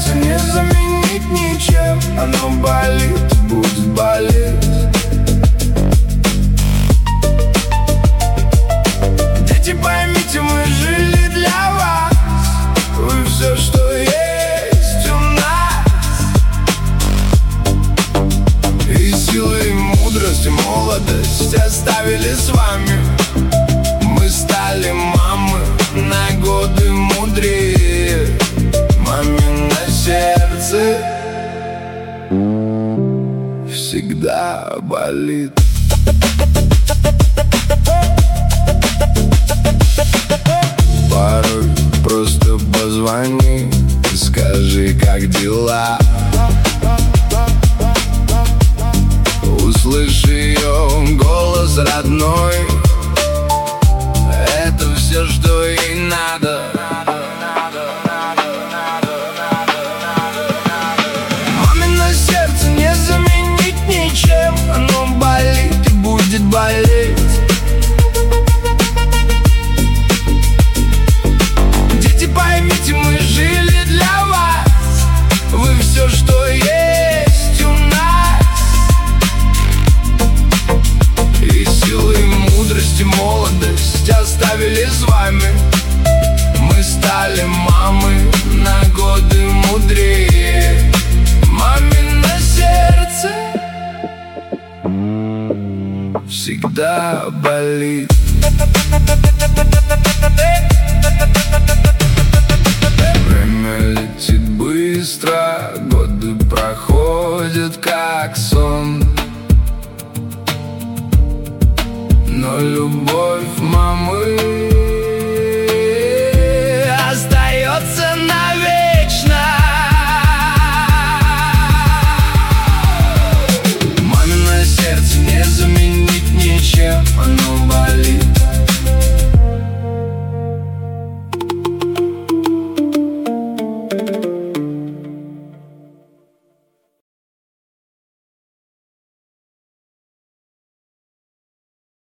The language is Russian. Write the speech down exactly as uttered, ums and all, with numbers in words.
сердце не заменить ничем. Оно болит, будет болеть. Дети, поймите, мы жили для вас. Вы все, что есть у нас. И силы, и мудрость, и молодость оставили с вами. Мы стали мамы на годы мудрее. Мамино сердце всегда болит. Порой просто позвони и скажи, как дела. Услышь ее голос родной. Это все, что ей надо. Мамино сердце не заменить ничем. Оно болит и будет болеть. Дети, поймите, мы жили для вас. Вы все, что есть у нас. И силы, и мудрость, и молодость оставили с вами. Мы стали мамы на годы мудрее. Мамино сердце всегда болит.